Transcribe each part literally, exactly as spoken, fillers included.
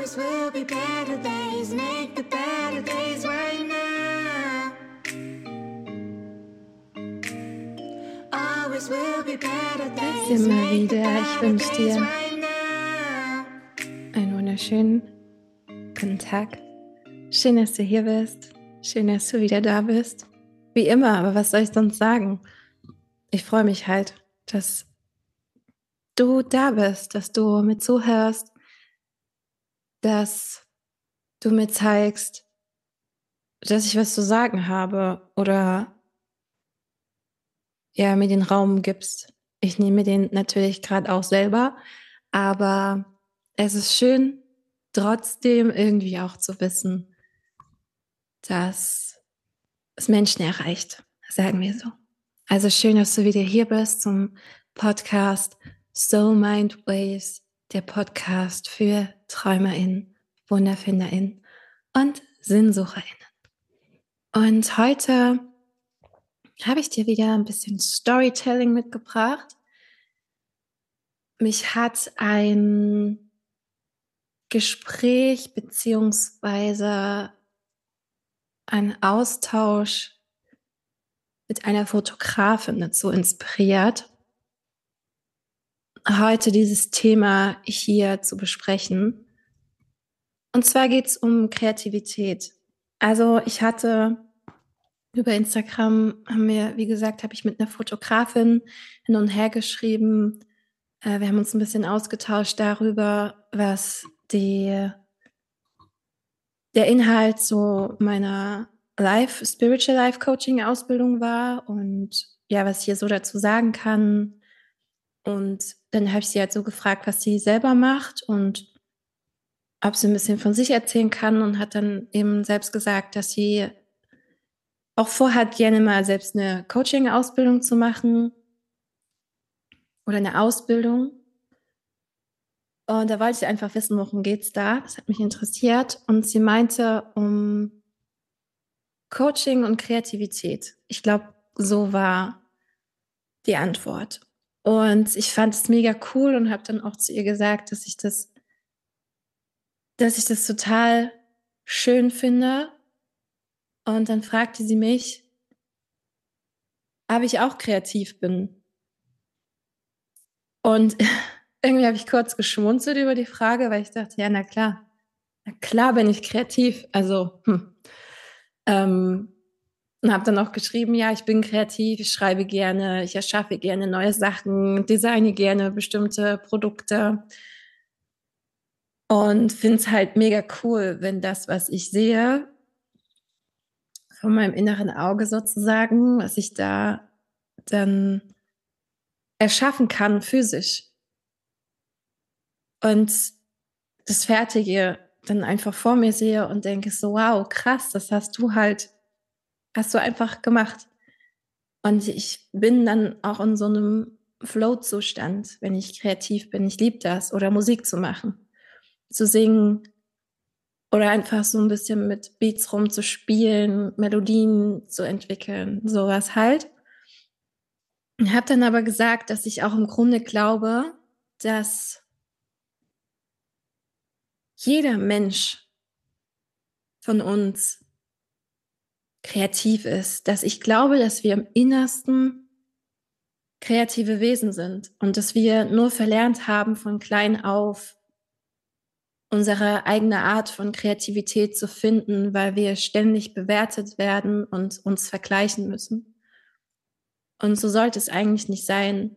Always will be better days, make the better days right now. Always will be better days, immer wieder. Ich wünsche dir einen wunderschönen guten Tag. Schön, dass du hier bist. Schön, dass du wieder da bist. Wie immer, aber was soll ich sonst sagen? Ich freue mich halt, dass du da bist, dass du mir zuhörst, dass du mir zeigst, dass ich was zu sagen habe oder ja, mir den Raum gibst. Ich nehme den natürlich gerade auch selber, aber es ist schön, trotzdem irgendwie auch zu wissen, dass es Menschen erreicht, sagen wir so. Also schön, dass du wieder hier bist zum Podcast Soul Mind Waves, der Podcast für TräumerInnen, WunderfinderInnen und SinnsucherInnen. Und heute habe ich dir wieder ein bisschen Storytelling mitgebracht. Mich hat ein Gespräch beziehungsweise ein Austausch mit einer Fotografin dazu inspiriert, heute dieses Thema hier zu besprechen. Und zwar geht es um Kreativität. Also ich hatte über Instagram, haben wir, wie gesagt, habe ich mit einer Fotografin hin und her geschrieben. Wir haben uns ein bisschen ausgetauscht darüber, was die, der Inhalt so meiner Life, Spiritual Life Coaching Ausbildung war und ja, was ich hier so dazu sagen kann. Und dann habe ich sie halt so gefragt, was sie selber macht und ob sie ein bisschen von sich erzählen kann, und hat dann eben selbst gesagt, dass sie auch vorhat, gerne mal selbst eine Coaching-Ausbildung zu machen oder eine Ausbildung. Und da wollte ich einfach wissen, worum geht's da. Das hat mich interessiert. Und sie meinte um Coaching und Kreativität. Ich glaube, so war die Antwort. Und ich fand es mega cool und habe dann auch zu ihr gesagt, dass ich das, dass ich das total schön finde. Und dann fragte sie mich, ob ich auch kreativ bin. Und irgendwie habe ich kurz geschmunzelt über die Frage, weil ich dachte, ja, na klar, na klar bin ich kreativ. Also, hm. ähm, und habe dann auch geschrieben, ja, ich bin kreativ, ich schreibe gerne, ich erschaffe gerne neue Sachen, designe gerne bestimmte Produkte und finde es halt mega cool, wenn das, was ich sehe, von meinem inneren Auge sozusagen, was ich da dann erschaffen kann, physisch. Und das Fertige dann einfach vor mir sehe und denke so, wow, krass, das hast du halt, hast du einfach gemacht. Und ich bin dann auch in so einem Flow-Zustand, wenn ich kreativ bin. Ich liebe das. Oder Musik zu machen, zu singen oder einfach so ein bisschen mit Beats rumzuspielen, Melodien zu entwickeln, sowas halt. Ich habe dann aber gesagt, dass ich auch im Grunde glaube, dass jeder Mensch von uns kreativ ist, dass ich glaube, dass wir im Innersten kreative Wesen sind und dass wir nur verlernt haben, von klein auf unsere eigene Art von Kreativität zu finden, weil wir ständig bewertet werden und uns vergleichen müssen. Und so sollte es eigentlich nicht sein.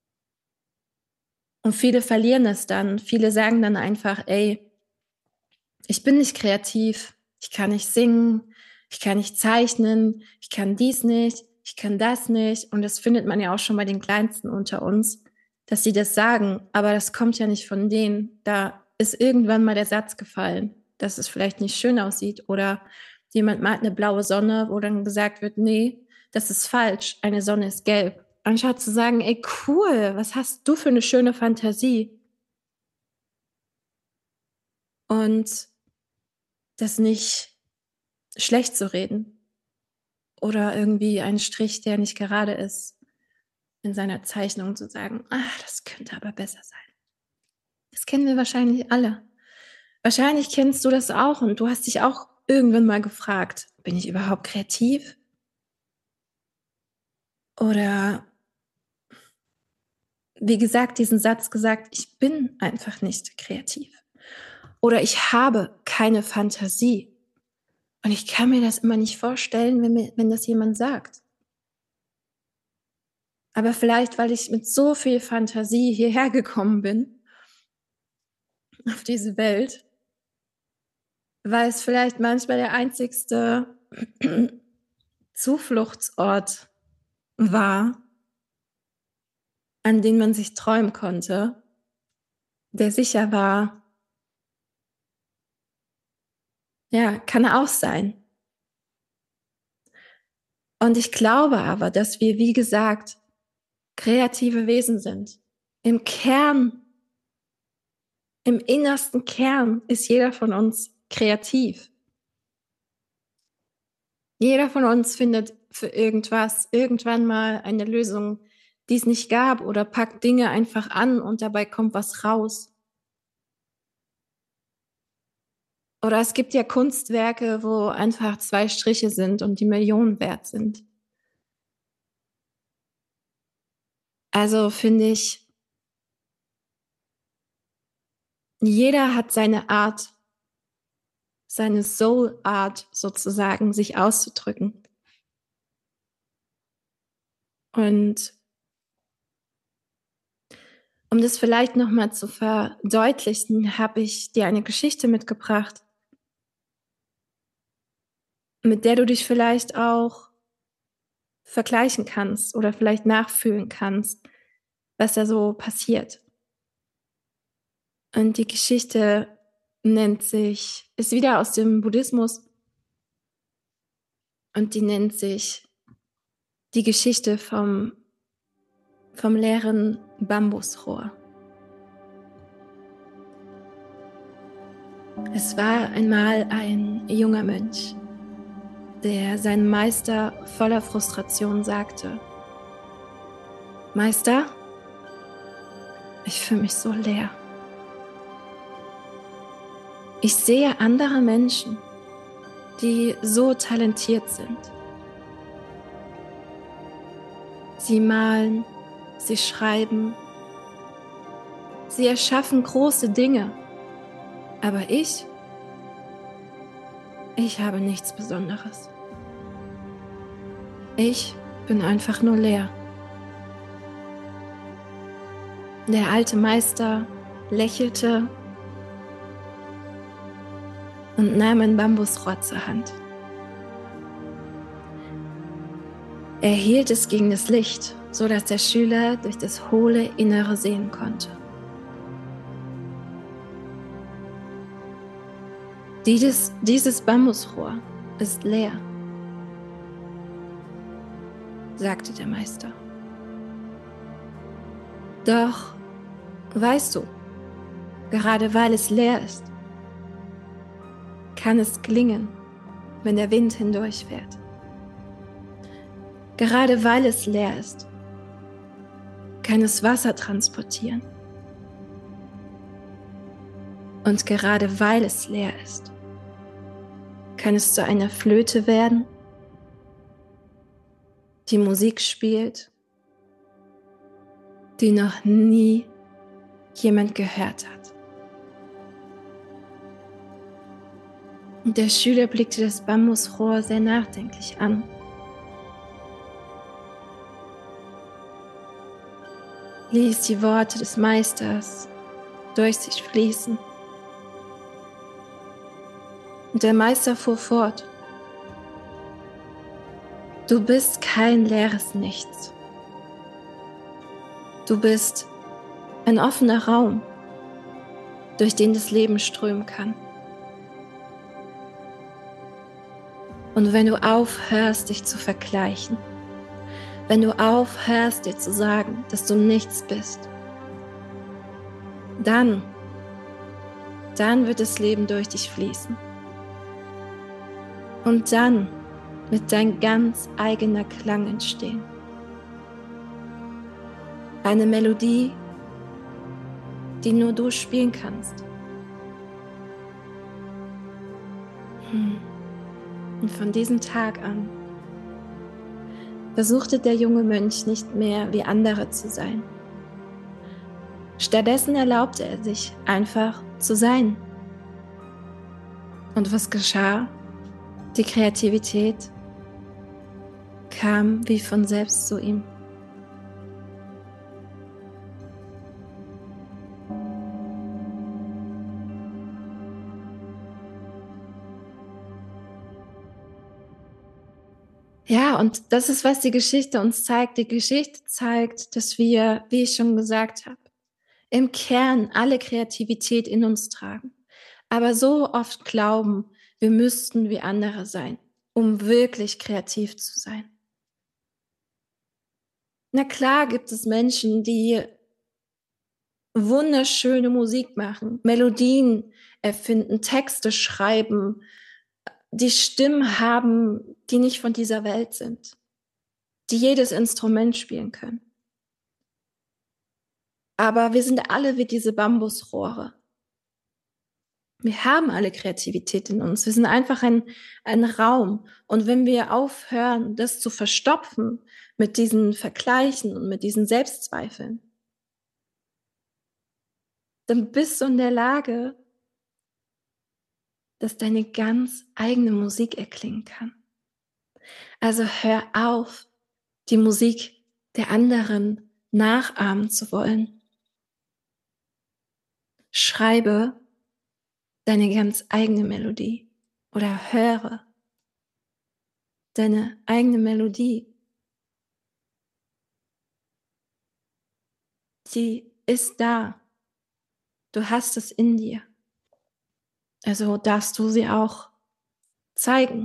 Und viele verlieren es dann. Viele sagen dann einfach, ey, ich bin nicht kreativ, ich kann nicht singen, ich kann nicht zeichnen, ich kann dies nicht, ich kann das nicht. Und das findet man ja auch schon bei den Kleinsten unter uns, dass sie das sagen. Aber das kommt ja nicht von denen. Da ist irgendwann mal der Satz gefallen, dass es vielleicht nicht schön aussieht. Oder jemand malt eine blaue Sonne, wo dann gesagt wird, nee, das ist falsch, eine Sonne ist gelb. Anstatt zu sagen, ey, cool, was hast du für eine schöne Fantasie? Und das nicht schlecht zu reden oder irgendwie einen Strich, der nicht gerade ist, in seiner Zeichnung zu sagen, ach, das könnte aber besser sein. Das kennen wir wahrscheinlich alle. Wahrscheinlich kennst du das auch und du hast dich auch irgendwann mal gefragt, bin ich überhaupt kreativ? Oder wie gesagt, diesen Satz gesagt, ich bin einfach nicht kreativ. Oder ich habe keine Fantasie. Und ich kann mir das immer nicht vorstellen, wenn, mir, wenn das jemand sagt. Aber vielleicht, weil ich mit so viel Fantasie hierher gekommen bin, auf diese Welt, weil es vielleicht manchmal der einzigste Zufluchtsort war, an den man sich träumen konnte, der sicher war. Ja, kann auch sein. Und ich glaube aber, dass wir, wie gesagt, kreative Wesen sind. Im Kern, im innersten Kern ist jeder von uns kreativ. Jeder von uns findet für irgendwas irgendwann mal eine Lösung, die es nicht gab, oder packt Dinge einfach an und dabei kommt was raus. Oder es gibt ja Kunstwerke, wo einfach zwei Striche sind und die Millionen wert sind. Also finde ich, jeder hat seine Art, seine Soul-Art sozusagen, sich auszudrücken. Und um das vielleicht nochmal zu verdeutlichen, habe ich dir eine Geschichte mitgebracht, mit der du dich vielleicht auch vergleichen kannst oder vielleicht nachfühlen kannst, was da so passiert. Und die Geschichte nennt sich, ist wieder aus dem Buddhismus, und die nennt sich die Geschichte vom, vom leeren Bambusrohr. Es war einmal ein junger Mönch, der seinem Meister voller Frustration sagte: Meister, ich fühle mich so leer. Ich sehe andere Menschen, die so talentiert sind. Sie malen, sie schreiben, sie erschaffen große Dinge. Aber ich, ich habe nichts Besonderes. Ich bin einfach nur leer. Der alte Meister lächelte und nahm ein Bambusrohr zur Hand. Er hielt es gegen das Licht, so dass der Schüler durch das hohle Innere sehen konnte. Dieses, dieses Bambusrohr ist leer, sagte der Meister. Doch, weißt du, gerade weil es leer ist, kann es klingen, wenn der Wind hindurchfährt. Gerade weil es leer ist, kann es Wasser transportieren. Und gerade weil es leer ist, kann es zu einer Flöte werden, die Musik spielt, die noch nie jemand gehört hat. Und der Schüler blickte das Bambusrohr sehr nachdenklich an. Ließ die Worte des Meisters durch sich fließen. Und der Meister fuhr fort: Du bist kein leeres Nichts. Du bist ein offener Raum, durch den das Leben strömen kann. Und wenn du aufhörst, dich zu vergleichen, wenn du aufhörst, dir zu sagen, dass du nichts bist, dann, dann wird das Leben durch dich fließen. Und dann wird dein ganz eigener Klang entstehen. Eine Melodie, die nur du spielen kannst. Und von diesem Tag an versuchte der junge Mönch nicht mehr wie andere zu sein. Stattdessen erlaubte er sich einfach zu sein. Und was geschah? Die Kreativität kam wie von selbst zu ihm. Ja, und das ist, was die Geschichte uns zeigt. Die Geschichte zeigt, dass wir, wie ich schon gesagt habe, im Kern alle Kreativität in uns tragen, aber so oft glauben, wir müssten wie andere sein, um wirklich kreativ zu sein. Na klar gibt es Menschen, die wunderschöne Musik machen, Melodien erfinden, Texte schreiben, die Stimmen haben, die nicht von dieser Welt sind, die jedes Instrument spielen können. Aber wir sind alle wie diese Bambusrohre. Wir haben alle Kreativität in uns. Wir sind einfach ein, ein Raum. Und wenn wir aufhören, das zu verstopfen mit diesen Vergleichen und mit diesen Selbstzweifeln, dann bist du in der Lage, dass deine ganz eigene Musik erklingen kann. Also hör auf, die Musik der anderen nachahmen zu wollen. Schreibe deine ganz eigene Melodie oder höre deine eigene Melodie. Sie ist da. Du hast es in dir. Also darfst du sie auch zeigen.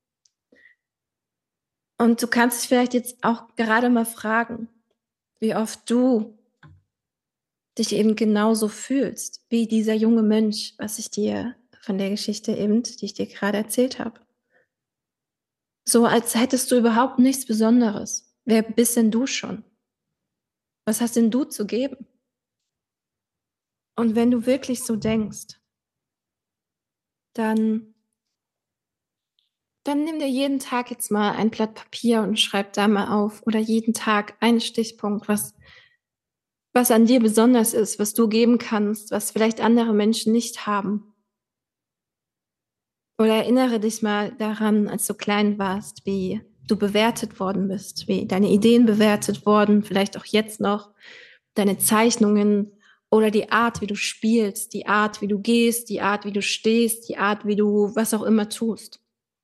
Und du kannst dich vielleicht jetzt auch gerade mal fragen, wie oft du dich eben genauso fühlst, wie dieser junge Mönch, was ich dir von der Geschichte eben, die ich dir gerade erzählt habe. So als hättest du überhaupt nichts Besonderes. Wer bist denn du schon? Was hast denn du zu geben? Und wenn du wirklich so denkst, dann, dann nimm dir jeden Tag jetzt mal ein Blatt Papier und schreib da mal auf oder jeden Tag einen Stichpunkt, was, was an dir besonders ist, was du geben kannst, was vielleicht andere Menschen nicht haben. Oder erinnere dich mal daran, als du klein warst, wie du bewertet worden bist, wie deine Ideen bewertet wurden, vielleicht auch jetzt noch, deine Zeichnungen oder die Art, wie du spielst, die Art, wie du gehst, die Art, wie du stehst, die Art, wie du was auch immer tust.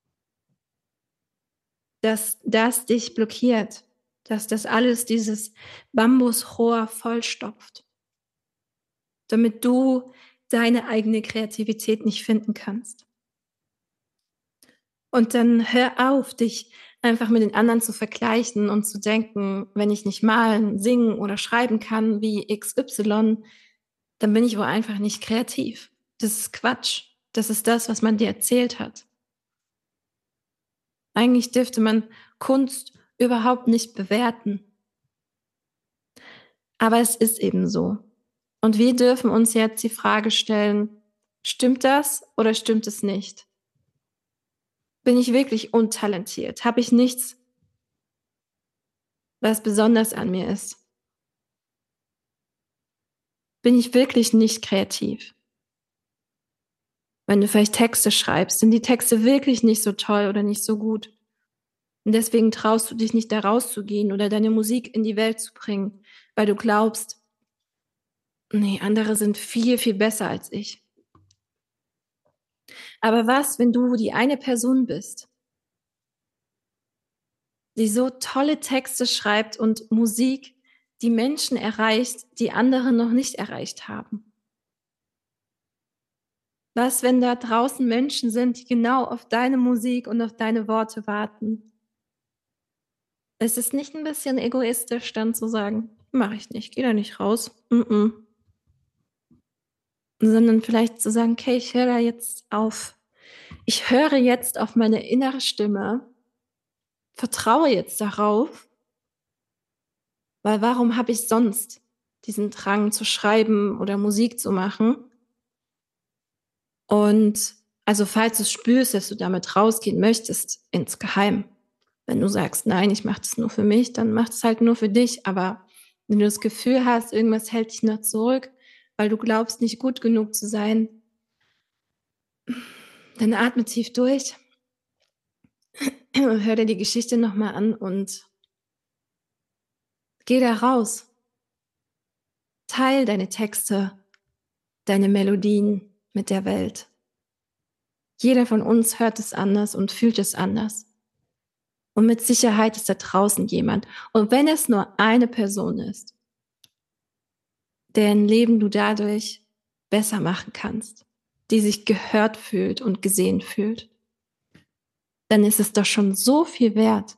Dass das dich blockiert, dass das alles dieses Bambusrohr vollstopft, damit du deine eigene Kreativität nicht finden kannst. Und dann hör auf, dich einfach mit den anderen zu vergleichen und zu denken, wenn ich nicht malen, singen oder schreiben kann wie X Y, dann bin ich wohl einfach nicht kreativ. Das ist Quatsch. Das ist das, was man dir erzählt hat. Eigentlich dürfte man Kunst überhaupt nicht bewerten. Aber es ist eben so. Und wir dürfen uns jetzt die Frage stellen, stimmt das oder stimmt es nicht? Bin ich wirklich untalentiert? Habe ich nichts, was besonders an mir ist? Bin ich wirklich nicht kreativ? Wenn du vielleicht Texte schreibst, sind die Texte wirklich nicht so toll oder nicht so gut. Und deswegen traust du dich nicht, da rauszugehen oder deine Musik in die Welt zu bringen, weil du glaubst, nee, andere sind viel, viel besser als ich. Aber was, wenn du die eine Person bist, die so tolle Texte schreibt und Musik, die Menschen erreicht, die andere noch nicht erreicht haben? Was, wenn da draußen Menschen sind, die genau auf deine Musik und auf deine Worte warten? Ist es nicht ein bisschen egoistisch, dann zu sagen, mache ich nicht, geh da nicht raus, Mm-mm. sondern vielleicht zu sagen, okay, ich höre da jetzt auf. Ich höre jetzt auf meine innere Stimme, vertraue jetzt darauf, weil warum habe ich sonst diesen Drang zu schreiben oder Musik zu machen? Und Also falls du spürst, dass du damit rausgehen möchtest, insgeheim. Wenn du sagst, nein, ich mache das nur für mich, dann mach es halt nur für dich. Aber wenn du das Gefühl hast, irgendwas hält dich noch zurück, weil du glaubst, nicht gut genug zu sein, dann atme tief durch, hör dir die Geschichte nochmal an und geh da raus. Teil deine Texte, deine Melodien mit der Welt. Jeder von uns hört es anders und fühlt es anders. Und mit Sicherheit ist da draußen jemand. Und wenn es nur eine Person ist, deren Leben du dadurch besser machen kannst, die sich gehört fühlt und gesehen fühlt, dann ist es doch schon so viel wert.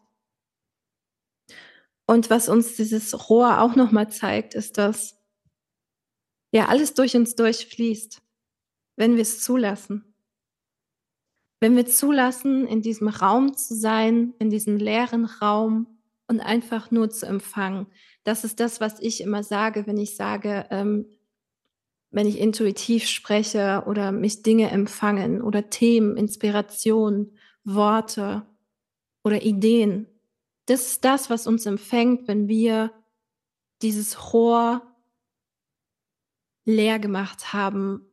Und was uns dieses Rohr auch nochmal zeigt, ist, dass ja alles durch uns durchfließt, wenn wir es zulassen. Wenn wir zulassen, in diesem Raum zu sein, in diesem leeren Raum und einfach nur zu empfangen. Das ist das, was ich immer sage, wenn ich sage, ähm, wenn ich intuitiv spreche oder mich Dinge empfangen oder Themen, Inspirationen, Worte oder Ideen. Das ist das, was uns empfängt, wenn wir dieses Rohr leer gemacht haben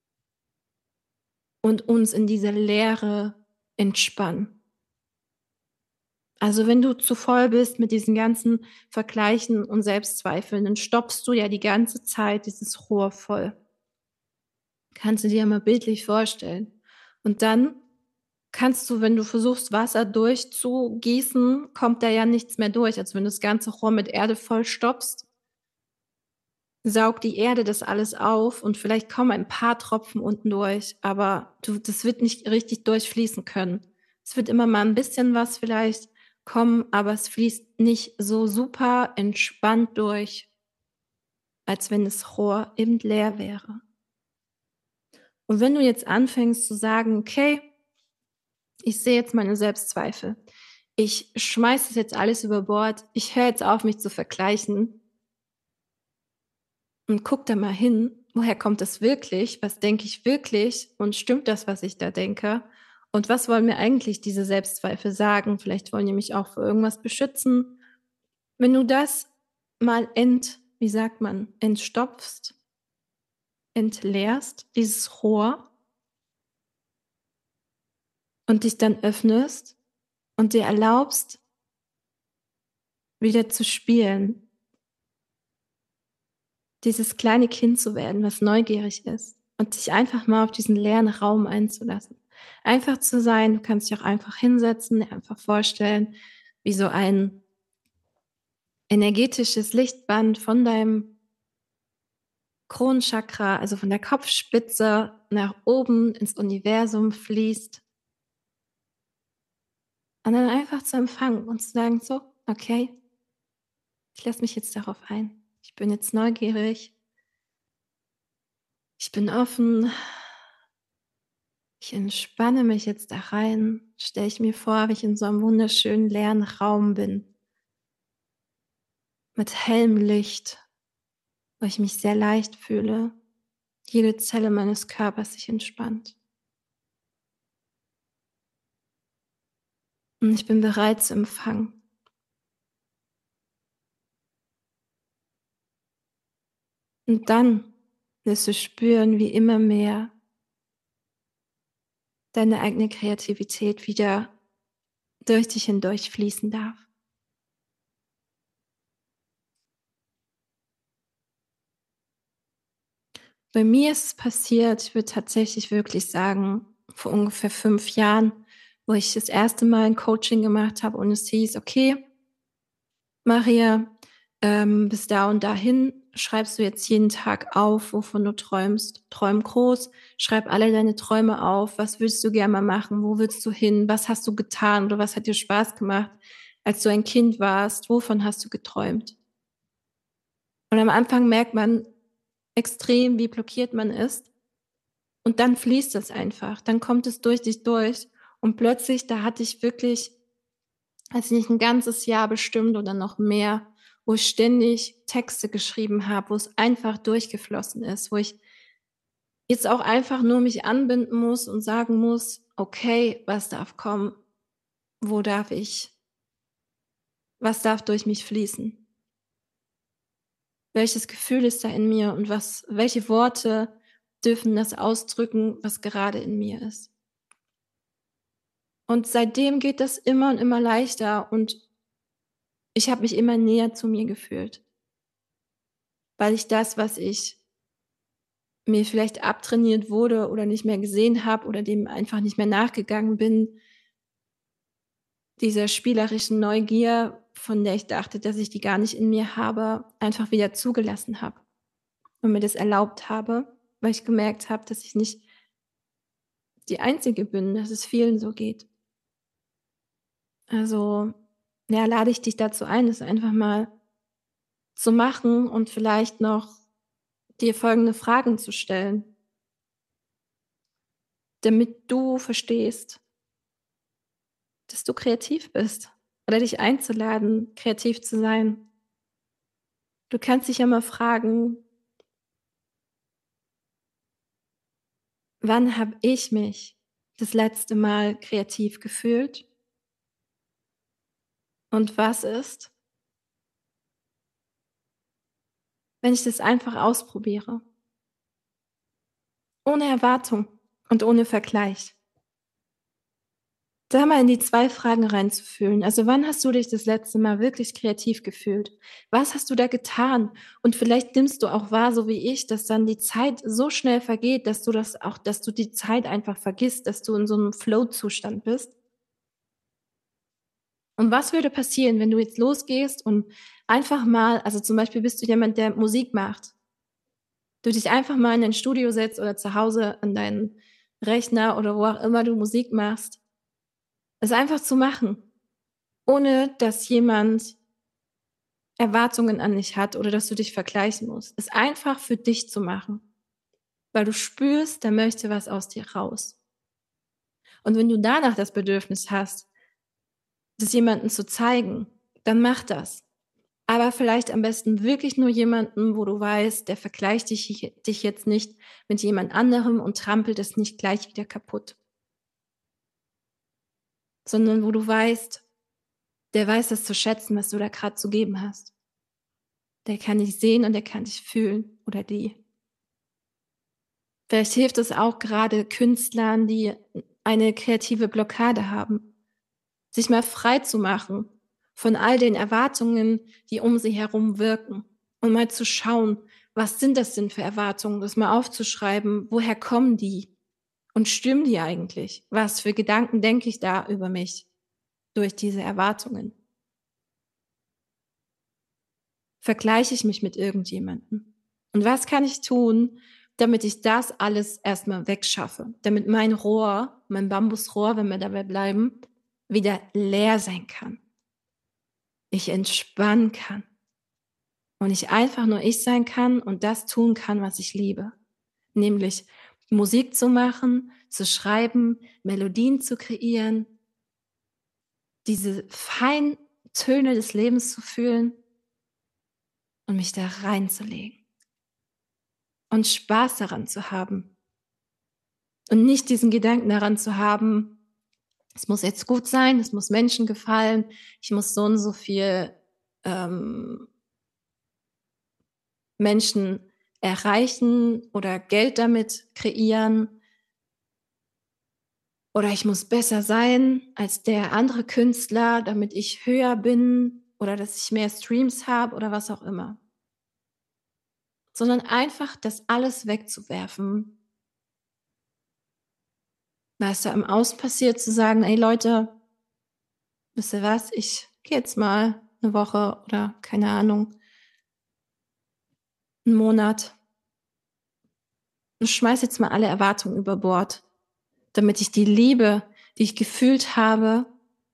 und uns in diese Leere entspannen. Also wenn du zu voll bist mit diesen ganzen Vergleichen und Selbstzweifeln, dann stoppst du ja die ganze Zeit dieses Rohr voll. Kannst du dir mal bildlich vorstellen. Und dann kannst du, wenn du versuchst, Wasser durchzugießen, kommt da ja nichts mehr durch. Also wenn du das ganze Rohr mit Erde voll stoppst, saugt die Erde das alles auf und vielleicht kommen ein paar Tropfen unten durch, aber du, das wird nicht richtig durchfließen können. Es wird immer mal ein bisschen was vielleicht kommen, aber es fließt nicht so super entspannt durch, als wenn das Rohr eben leer wäre. Und wenn du jetzt anfängst zu sagen, okay, ich sehe jetzt meine Selbstzweifel, ich schmeiße das jetzt alles über Bord, ich höre jetzt auf, mich zu vergleichen und guck da mal hin, woher kommt das wirklich, was denke ich wirklich und stimmt das, was ich da denke? Und was wollen mir eigentlich diese Selbstzweifel sagen? Vielleicht wollen die mich auch vor irgendwas beschützen. Wenn du das mal ent, wie sagt man, entstopfst, entleerst, dieses Rohr und dich dann öffnest und dir erlaubst, wieder zu spielen, dieses kleine Kind zu werden, was neugierig ist und dich einfach mal auf diesen leeren Raum einzulassen. Einfach zu sein, du kannst dich auch einfach hinsetzen, dir einfach vorstellen, wie so ein energetisches Lichtband von deinem Kronenchakra, also von der Kopfspitze nach oben ins Universum fließt. Und dann einfach zu empfangen und zu sagen, so, okay, ich lasse mich jetzt darauf ein. Ich bin jetzt neugierig. Ich bin offen. Ich entspanne mich jetzt da rein. Stelle ich mir vor, wie ich in so einem wunderschönen leeren Raum bin. Mit hellem Licht, wo ich mich sehr leicht fühle. Jede Zelle meines Körpers sich entspannt. Und ich bin bereit zu empfangen. Und dann wirst du spüren, wie immer mehr deine eigene Kreativität wieder durch dich hindurch fließen darf. Bei mir ist es passiert, ich würde tatsächlich wirklich sagen, vor ungefähr fünf Jahren, wo ich das erste Mal ein Coaching gemacht habe und es hieß, okay, Maria, ähm, bis da und dahin schreibst du jetzt jeden Tag auf, wovon du träumst. Träum groß, schreib alle deine Träume auf. Was willst du gerne mal machen? Wo willst du hin? Was hast du getan oder was hat dir Spaß gemacht, als du ein Kind warst? Wovon hast du geträumt? Und am Anfang merkt man extrem, wie blockiert man ist. Und dann fließt es einfach. Dann kommt es durch dich durch. Und plötzlich, da hatte ich wirklich, also nicht ein ganzes Jahr bestimmt oder noch mehr, wo ich ständig Texte geschrieben habe, wo es einfach durchgeflossen ist, wo ich jetzt auch einfach nur mich anbinden muss und sagen muss: „Okay, was darf kommen? Wo darf ich was darf durch mich fließen? Welches Gefühl ist da in mir und was welche Worte dürfen das ausdrücken, was gerade in mir ist?“ Und seitdem geht das immer und immer leichter und ich habe mich immer näher zu mir gefühlt, weil ich das, was ich mir vielleicht abtrainiert wurde oder nicht mehr gesehen habe oder dem einfach nicht mehr nachgegangen bin, dieser spielerischen Neugier, von der ich dachte, dass ich die gar nicht in mir habe, einfach wieder zugelassen habe und mir das erlaubt habe, weil ich gemerkt habe, dass ich nicht die Einzige bin, dass es vielen so geht. Also, ja, lade ich dich dazu ein, das einfach mal zu machen und vielleicht noch dir folgende Fragen zu stellen, damit du verstehst, dass du kreativ bist oder dich einzuladen, kreativ zu sein. Du kannst dich ja mal fragen: „Wann habe ich mich das letzte Mal kreativ gefühlt und was ist, wenn ich das einfach ausprobiere, ohne Erwartung und ohne Vergleich?“ Da mal in die zwei Fragen reinzufühlen. Also, wann hast du dich das letzte Mal wirklich kreativ gefühlt? Was hast du da getan? Und vielleicht nimmst du auch wahr, so wie ich, dass dann die Zeit so schnell vergeht, dass du das auch dass du die Zeit einfach vergisst, dass du in so 'nem Flow-Zustand bist. Und was würde passieren, wenn du jetzt losgehst und einfach mal also, zum Beispiel bist du jemand, der Musik macht. Du dich einfach mal in dein Studio setzt oder zu Hause an deinen Rechner oder wo auch immer du Musik machst. Es einfach zu machen, ohne dass jemand Erwartungen an dich hat oder dass du dich vergleichen musst. Es einfach für dich zu machen, weil du spürst, da möchte was aus dir raus. Und wenn du danach das Bedürfnis hast, das jemandem zu zeigen, dann mach das. Aber vielleicht am besten wirklich nur jemanden, wo du weißt, der vergleicht dich dich jetzt nicht mit jemand anderem und trampelt es nicht gleich wieder kaputt. Sondern wo du weißt, der weiß das zu schätzen, was du da grad zu geben hast. Der kann dich sehen und der kann dich fühlen oder die. Vielleicht hilft es auch gerade Künstlern, die eine kreative Blockade haben, sich mal frei zu machen von all den Erwartungen, die um sie herum wirken und mal zu schauen, was sind das denn für Erwartungen, das mal aufzuschreiben, woher kommen die und stimmen die eigentlich? Was für Gedanken denke ich da über mich durch diese Erwartungen? Vergleiche ich mich mit irgendjemandem? Und was kann ich tun, damit ich das alles erstmal wegschaffe, damit mein Rohr, mein Bambusrohr, wenn wir dabei bleiben, wieder leer sein kann, ich entspannen kann und ich einfach nur ich sein kann und das tun kann, was ich liebe, nämlich Musik zu machen, zu schreiben, Melodien zu kreieren, diese feinen Töne des Lebens zu fühlen und mich da reinzulegen und Spaß daran zu haben und nicht diesen Gedanken daran zu haben, es muss jetzt gut sein, es muss Menschen gefallen, ich muss so und so viel ähm, Menschen erreichen oder Geld damit kreieren oder ich muss besser sein als der andere Künstler, damit ich höher bin oder dass ich mehr Streams habe oder was auch immer. Sondern einfach das alles wegzuwerfen, was da im Außen passiert, zu sagen: „Ey Leute, wisst ihr was, ich gehe jetzt mal eine Woche oder keine Ahnung, 'n Monat und schmeiße jetzt mal alle Erwartungen über Bord, damit ich die Liebe, die ich gefühlt habe,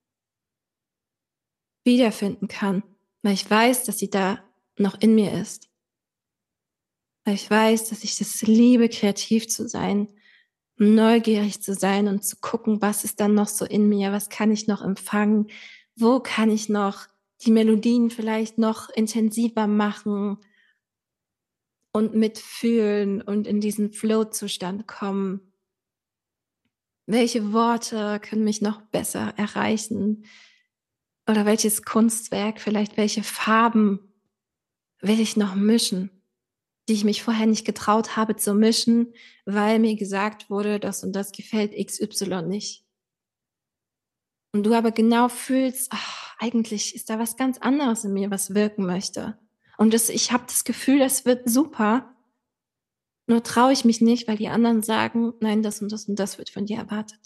wiederfinden kann, weil ich weiß, dass sie da noch in mir ist. Weil ich weiß, dass ich das liebe, kreativ zu sein, neugierig zu sein und zu gucken, was ist dann noch so in mir, was kann ich noch empfangen, wo kann ich noch die Melodien vielleicht noch intensiver machen und mitfühlen und in diesen Flow-Zustand kommen. Welche Worte können mich noch besser erreichen? Oder welches Kunstwerk, vielleicht welche Farben will ich noch mischen, die ich mich vorher nicht getraut habe zu mischen, weil mir gesagt wurde, das und das gefällt X Y nicht. Und du aber genau fühlst, ach, eigentlich ist da was ganz anderes in mir, was wirken möchte. Und das, ich habe das Gefühl, das wird super, nur traue ich mich nicht, weil die anderen sagen, nein, das und das und das wird von dir erwartet.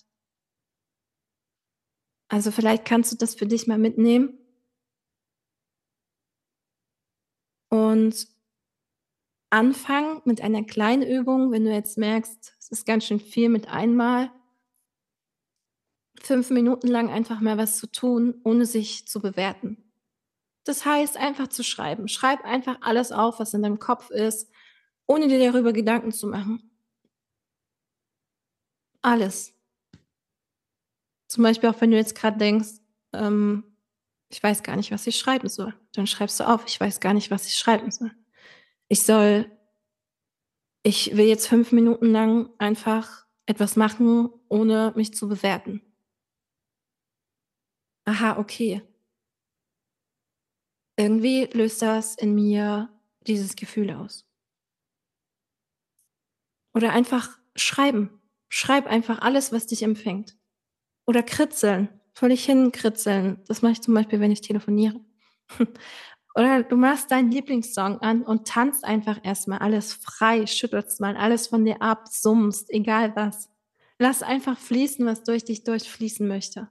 Also vielleicht kannst du das für dich mal mitnehmen und anfangen mit einer kleinen Übung, wenn du jetzt merkst, es ist ganz schön viel mit einmal, fünf Minuten lang einfach mal was zu tun, ohne sich zu bewerten. Das heißt, einfach zu schreiben. Schreib einfach alles auf, was in deinem Kopf ist, ohne dir darüber Gedanken zu machen. Alles. Zum Beispiel auch, wenn du jetzt gerade denkst, ähm, ich weiß gar nicht, was ich schreiben soll. Dann schreibst du auf, ich weiß gar nicht, was ich schreiben soll. Ich soll ich will jetzt fünf Minuten lang einfach etwas machen, ohne mich zu bewerten. Aha, okay. Irgendwie löst das in mir dieses Gefühl aus. Oder einfach schreiben. Schreib einfach alles, was dich empfängt. Oder kritzeln. Vor dich hin kritzeln. Das mache ich zum Beispiel, wenn ich telefoniere. Oder du machst deinen Lieblingssong an und tanzt einfach erstmal alles frei, schüttelst mal alles von dir ab, summst, egal was. Lass einfach fließen, was durch dich durchfließen möchte.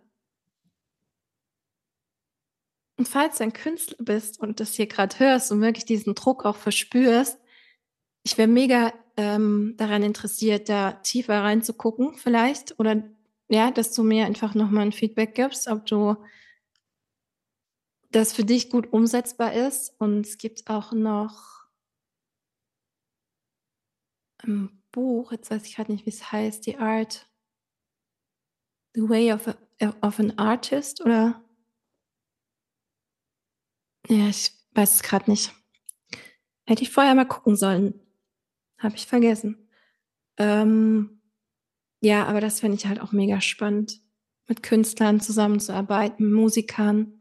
Und falls du ein Künstler bist und das hier gerade hörst und wirklich diesen Druck auch verspürst, ich wäre mega ähm, daran interessiert, da tiefer reinzugucken vielleicht oder ja, dass du mir einfach nochmal ein Feedback gibst, ob du das für dich gut umsetzbar ist. Und es gibt auch noch ein Buch, jetzt weiß ich gerade nicht, wie es heißt, The Art, The Way of, a, of an Artist oder ja, ich weiß es gerade nicht. Hätte ich vorher mal gucken sollen. Habe ich vergessen. Ähm, ja, aber das finde ich halt auch mega spannend, mit Künstlern zusammenzuarbeiten, Musikern,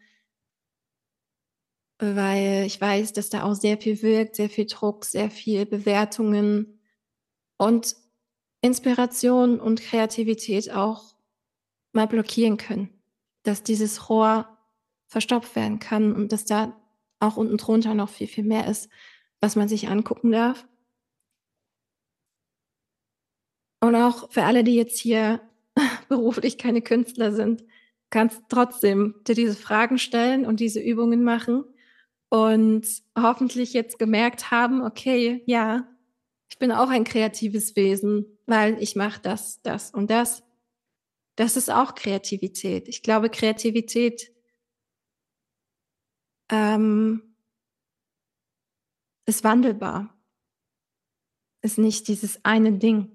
weil ich weiß, dass da auch sehr viel wirkt, sehr viel Druck, sehr viel Bewertungen und Inspiration und Kreativität auch mal blockieren können, dass dieses Rohr verstopft werden kann und dass da auch unten drunter noch viel, viel mehr ist, was man sich angucken darf. Und auch für alle, die jetzt hier beruflich keine Künstler sind, kannst trotzdem dir diese Fragen stellen und diese Übungen machen und hoffentlich jetzt gemerkt haben, okay, ja, ich bin auch ein kreatives Wesen, weil ich mache das, das und das. Das ist auch Kreativität. Ich glaube, Kreativität ähm, ist wandelbar, ist nicht dieses eine Ding.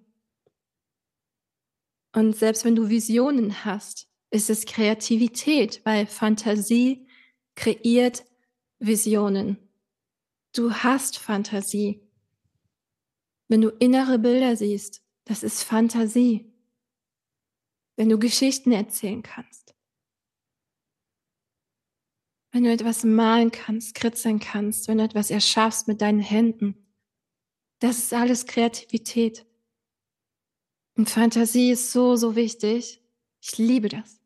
Und selbst wenn du Visionen hast, ist es Kreativität, weil Fantasie kreiert Visionen. Du hast Fantasie. Wenn du innere Bilder siehst, das ist Fantasie. Wenn du Geschichten erzählen kannst. Wenn du etwas malen kannst, kritzeln kannst, wenn du etwas erschaffst mit deinen Händen. Das ist alles Kreativität. Und Fantasie ist so, so wichtig. Ich liebe das.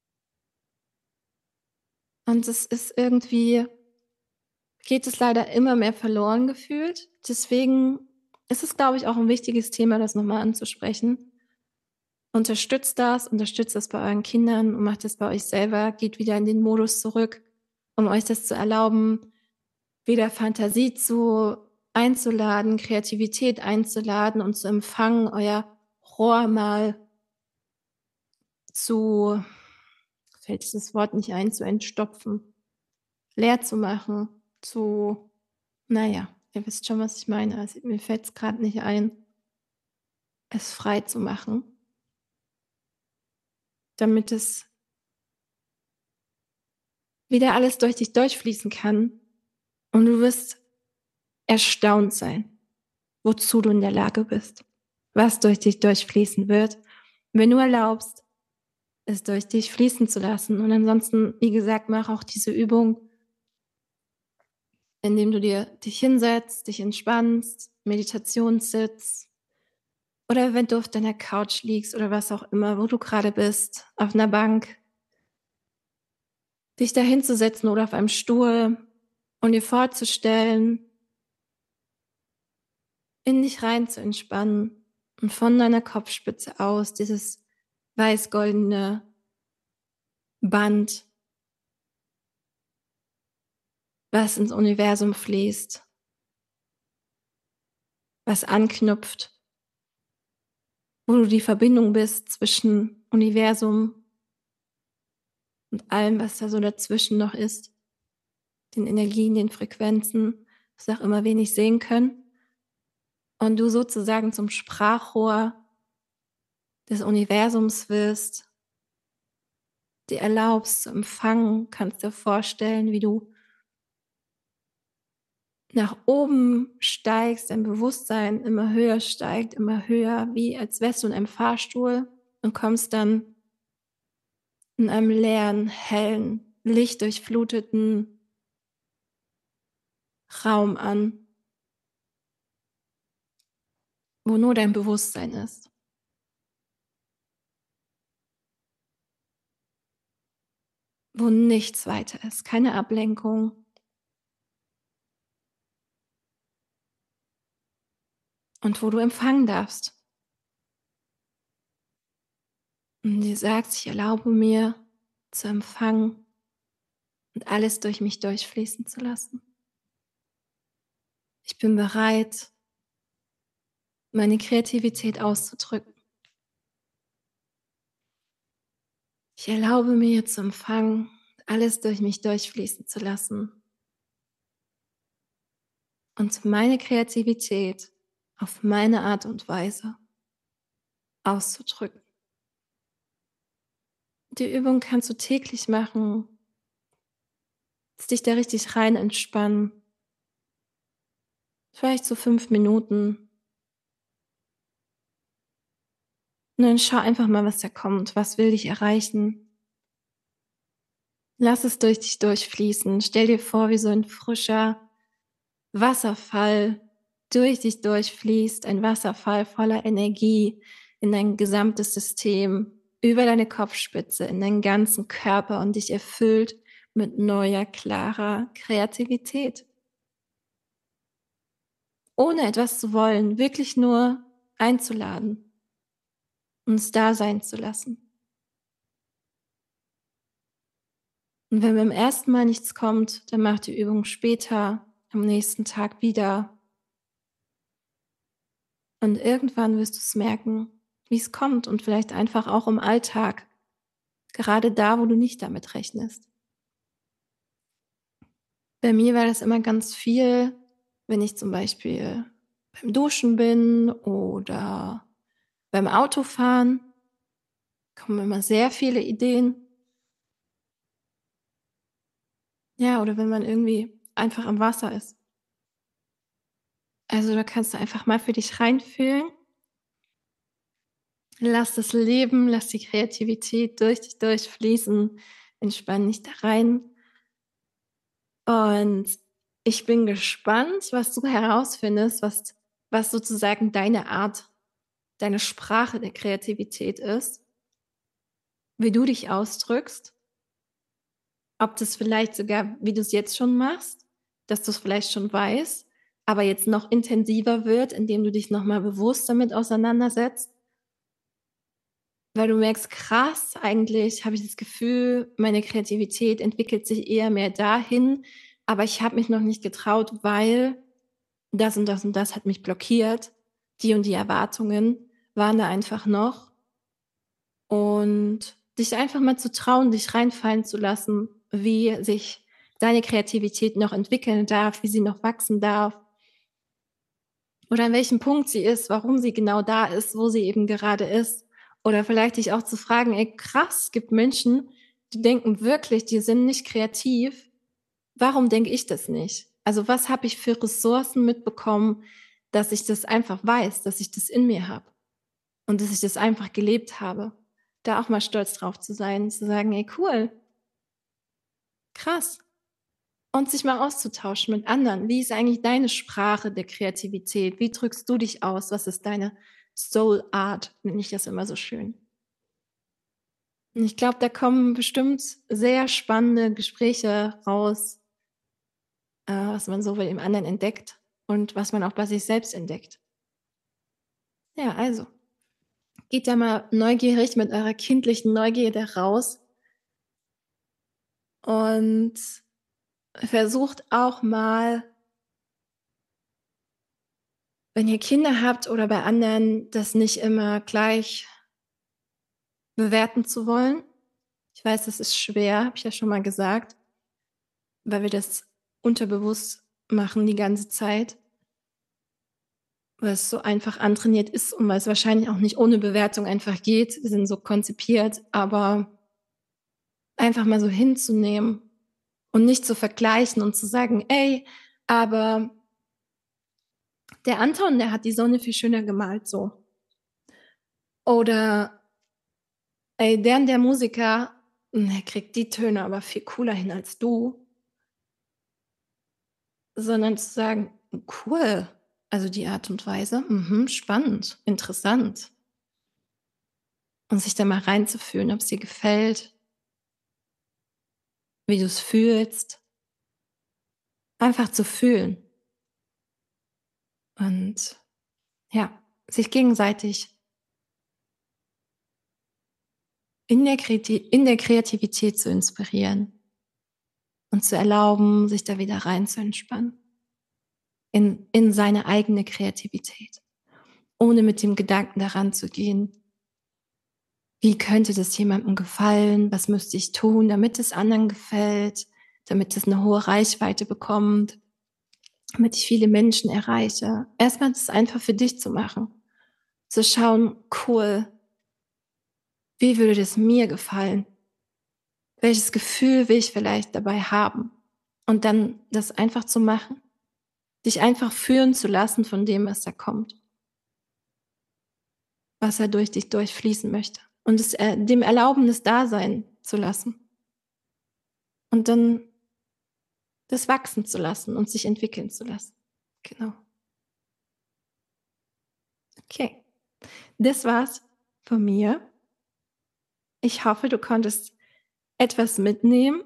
Und es ist irgendwie, geht es leider immer mehr verloren gefühlt. Deswegen ist es, glaube ich, auch ein wichtiges Thema, das nochmal anzusprechen. Unterstützt das, unterstützt das bei euren Kindern und macht es bei euch selber. Geht wieder in den Modus zurück, um euch das zu erlauben, wieder Fantasie zu einzuladen, Kreativität einzuladen und zu empfangen, euer Rohr mal zu, fällt dieses Wort nicht ein, zu entstopfen, leer zu machen, zu, naja, ihr wisst schon, was ich meine. Also, mir fällt es gerade nicht ein, es frei zu machen, damit es wieder alles durch dich durchfließen kann und du wirst erstaunt sein. wozu du in der Lage bist, was durch dich durchfließen wird, wenn du erlaubst, es durch dich fließen zu lassen. Und ansonsten, wie gesagt, mach auch diese Übung, indem du dir dich hinsetzt, dich entspannst, Meditationssitz oder wenn du auf deiner Couch liegst oder was auch immer, wo du gerade bist, auf einer Bank, dich da hinzusetzen oder auf einem Stuhl und dir vorzustellen, in dich rein zu entspannen und von deiner Kopfspitze aus dieses weiß-goldene Band, was ins Universum fließt, was anknüpft, wo du die Verbindung bist zwischen Universum und allem, was da so dazwischen noch ist, den Energien, den Frequenzen, was auch immer wir nicht sehen können. Und du sozusagen zum Sprachrohr des Universums wirst, dir erlaubst zu empfangen, kannst dir vorstellen, wie du nach oben steigst, dein Bewusstsein immer höher steigt, immer höher, wie als wärst du in einem Fahrstuhl und kommst dann in einem leeren, hellen, lichtdurchfluteten Raum an, wo nur dein Bewusstsein ist. Wo nichts weiter ist, keine Ablenkung. Und wo du empfangen darfst. Und dir sagst, ich erlaube mir zu empfangen und alles durch mich durchfließen zu lassen. Ich bin bereit, meine Kreativität auszudrücken. Ich erlaube mir zu empfangen, alles durch mich durchfließen zu lassen. Und meine Kreativität auf meine Art und Weise auszudrücken. Die Übung kannst du täglich machen. Lass dich da richtig rein entspannen. Vielleicht so fünf Minuten. Und dann schau einfach mal, was da kommt. Was will dich erreichen? Lass es durch dich durchfließen. Stell dir vor, wie so ein frischer Wasserfall durch dich durchfließt. Ein Wasserfall voller Energie in dein gesamtes System, über deine Kopfspitze, in deinen ganzen Körper und dich erfüllt mit neuer, klarer Kreativität. Ohne etwas zu wollen, wirklich nur einzuladen, uns da sein zu lassen. Und wenn beim ersten Mal nichts kommt, dann mach die Übung später, am nächsten Tag wieder. Und irgendwann wirst du es merken, wie es kommt und vielleicht einfach auch im Alltag, gerade da, wo du nicht damit rechnest. Bei mir war das immer ganz viel, wenn ich zum Beispiel beim Duschen bin oder beim Autofahren, kommen immer sehr viele Ideen. Ja, oder wenn man irgendwie einfach am Wasser ist. Also da kannst du einfach mal für dich reinfühlen. Lass das Leben, lass die Kreativität durch dich durchfließen. Entspann dich da rein. Und ich bin gespannt, was du herausfindest, was, was sozusagen deine Art, deine Sprache der Kreativität ist, wie du dich ausdrückst, ob das vielleicht sogar, wie du es jetzt schon machst, dass du es vielleicht schon weißt, aber jetzt noch intensiver wird, indem du dich nochmal bewusst damit auseinandersetzt. Weil du merkst, krass, eigentlich habe ich das Gefühl, meine Kreativität entwickelt sich eher mehr dahin, aber ich habe mich noch nicht getraut, weil das und das und das hat mich blockiert. Die und die Erwartungen waren da einfach noch. Und dich einfach mal zu trauen, dich reinfallen zu lassen, wie sich deine Kreativität noch entwickeln darf, wie sie noch wachsen darf. Oder an welchem Punkt sie ist, warum sie genau da ist, wo sie eben gerade ist. Oder vielleicht dich auch zu fragen, ey krass, es gibt Menschen, die denken wirklich, die sind nicht kreativ. Warum denke ich das nicht? Also was habe ich für Ressourcen mitbekommen, dass ich das einfach weiß, dass ich das in mir habe und dass ich das einfach gelebt habe. Da auch mal stolz drauf zu sein, zu sagen: „Ey, cool, krass." Und sich mal auszutauschen mit anderen. Wie ist eigentlich deine Sprache der Kreativität? Wie drückst du dich aus? Was ist deine Soul Art? Nenne ich das immer so schön. Und ich glaube, da kommen bestimmt sehr spannende Gespräche raus, äh, was man so bei dem anderen entdeckt und was man auch bei sich selbst entdeckt. Ja, also, geht da mal neugierig mit eurer kindlichen Neugierde raus und versucht auch mal, wenn ihr Kinder habt oder bei anderen, das nicht immer gleich bewerten zu wollen. Ich weiß, das ist schwer, habe ich ja schon mal gesagt, weil wir das unterbewusst machen die ganze Zeit, weil es so einfach antrainiert ist und weil es wahrscheinlich auch nicht ohne Bewertung einfach geht. Wir sind so konzipiert, aber einfach mal so hinzunehmen und nicht zu vergleichen und zu sagen: „Ey, aber der Anton, der hat die Sonne viel schöner gemalt so." Oder: „Ey, der und der Musiker, hm, der kriegt die Töne aber viel cooler hin als du." Sondern zu sagen: „Cool, also die Art und Weise, mhm, spannend, interessant." Und sich da mal reinzufühlen, ob's dir gefällt, wie du's fühlst. Einfach zu fühlen und ja, sich gegenseitig in der Kreti in der Kreativität zu inspirieren und zu erlauben, sich da wieder rein zu entspannen in in seine eigene Kreativität, ohne mit dem Gedanken daran zu gehen: „Wie könnte das jemandem gefallen? Was müsste ich tun, damit es anderen gefällt, damit es 'ne hohe Reichweite bekommt, damit ich viele Menschen erreiche?" Erst mal das einfach für dich zu machen, zu schauen: „Cool, wie würde das mir gefallen? Welches Gefühl will ich vielleicht dabei haben?" Und dann das einfach zu machen, dich einfach führen zu lassen von dem, was da kommt, was er durch dich durchfließen möchte und es äh, dem erlauben, es da sein zu lassen und dann das wachsen zu lassen und sich entwickeln zu lassen. Genau. Okay, das war's von mir. Ich hoffe, du konntest etwas mitnehmen,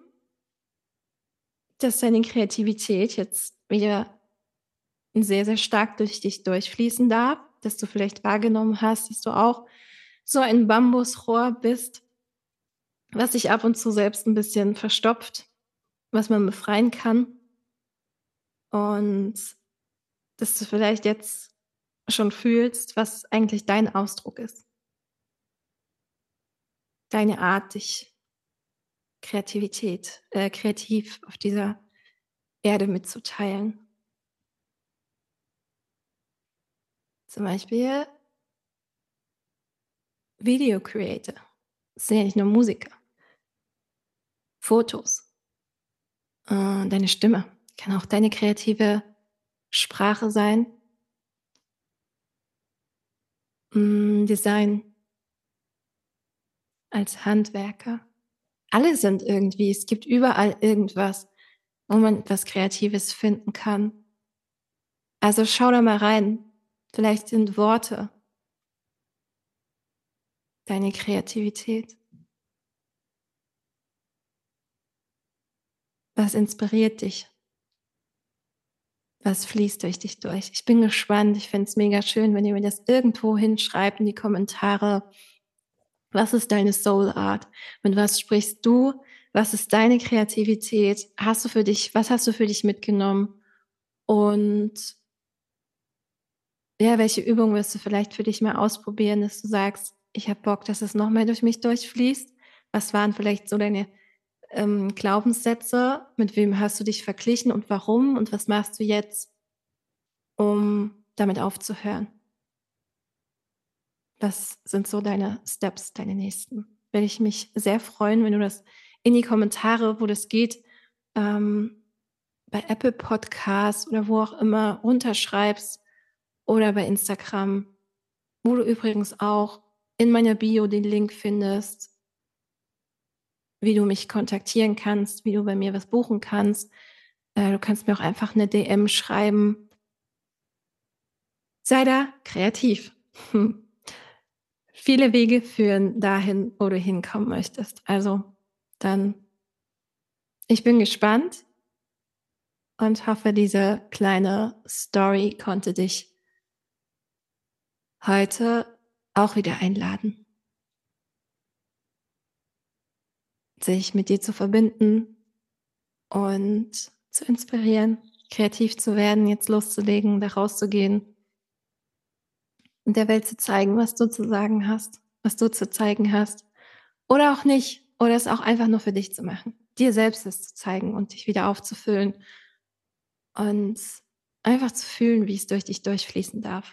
dass deine Kreativität jetzt wieder sehr, sehr stark durch dich durchfließen darf, dass du vielleicht wahrgenommen hast, dass du auch so ein Bambusrohr bist, was sich ab und zu selbst ein bisschen verstopft, was man befreien kann und dass du vielleicht jetzt schon fühlst, was eigentlich dein Ausdruck ist, deine Art, dich Kreativität äh, kreativ auf dieser Erde mitzuteilen. Zum Beispiel Video Creator. Das sind ja nicht nur Musiker. Fotos, äh, deine Stimme kann auch deine kreative Sprache sein. Hm, Design als Handwerker. Alle sind irgendwie es gibt überall irgendwas, wo man was Kreatives finden kann. Also, schau da mal rein. Vielleicht sind Worte deine Kreativität. Was inspiriert dich? Was fließt durch dich durch? Ich bin gespannt. Ich fände es mega schön, wenn ihr mir das irgendwo hinschreibt in die Kommentare. Was ist deine Soul Art? Mit was sprichst du? Was ist deine Kreativität? Hast du für dich was hast du für dich mitgenommen? Und ja, welche Übung wirst du vielleicht für dich mal ausprobieren, dass du sagst: „Ich habe Bock, dass es noch mehr durch mich durchfließt." Was waren vielleicht so deine, ähm, Glaubenssätze? Mit wem hast du dich verglichen und warum? Und was machst du jetzt, um damit aufzuhören? Was sind so deine Steps, deine nächsten? Würde ich mich sehr freuen, wenn du das in die Kommentare, wo das geht, ähm, bei Apple Podcasts oder wo auch immer runterschreibst oder bei Instagram, wo du übrigens auch in meiner Bio den Link findest, wie du mich kontaktieren kannst, wie du bei mir was buchen kannst. Äh, du kannst mir auch einfach eine D M schreiben. Sei da kreativ. Hm. Viele Wege führen dahin, wo du hinkommen möchtest. Also dann, ich bin gespannt und hoffe, diese kleine Story konnte dich heute auch wieder einladen, sich mit dir zu verbinden und zu inspirieren, kreativ zu werden, jetzt loszulegen, da rauszugehen und der Welt zu zeigen, was du zu sagen hast, was du zu zeigen hast. Oder auch nicht. Oder es auch einfach nur für dich zu machen. Dir selbst es zu zeigen und dich wieder aufzufüllen und einfach zu fühlen, wie es durch dich durchfließen darf.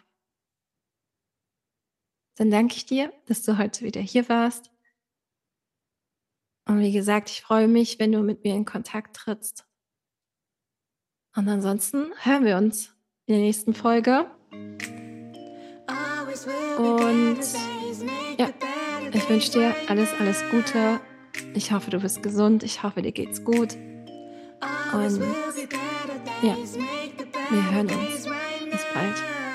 Dann danke ich dir, dass du heute wieder hier warst. Und wie gesagt, ich freue mich, wenn du mit mir in Kontakt trittst. Und ansonsten hören wir uns in der nächsten Folge. Und ja, ich wünsche dir alles, alles Gute. Ich hoffe, du bist gesund. Ich hoffe, dir geht's gut. Und ja, wir hören uns. Bis bald.